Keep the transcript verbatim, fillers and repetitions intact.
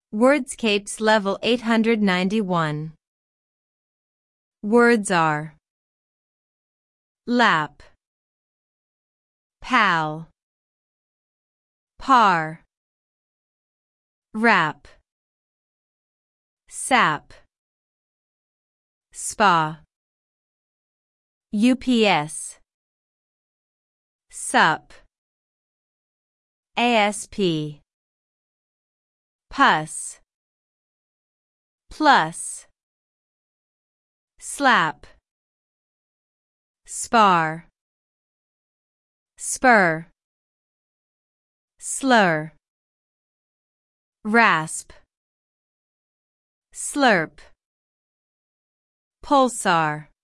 Wordscapes Level eight hundred ninety-one. Words are lap, pal, par, wrap, sap, spa, U P S, sup, A S P, pus, plus, slap, spar, spur, slur, rasp, slurp, pulsar.